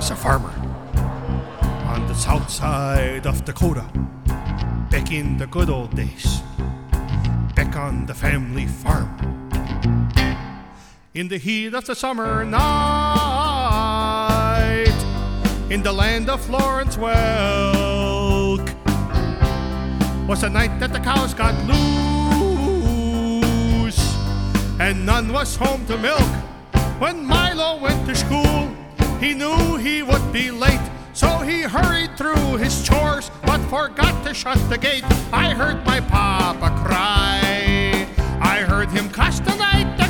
was a farmer on the south side of Dakota, back in the good old days, back on the family farm. In the heat of the summer night, in the land of Lawrence Welk, was a night that the cows got loose, and none was home to milk. When Milo went to school, he knew he would be late, so he hurried through his chores, but forgot to shut the gate. I heard my papa cry, I heard him cuss the night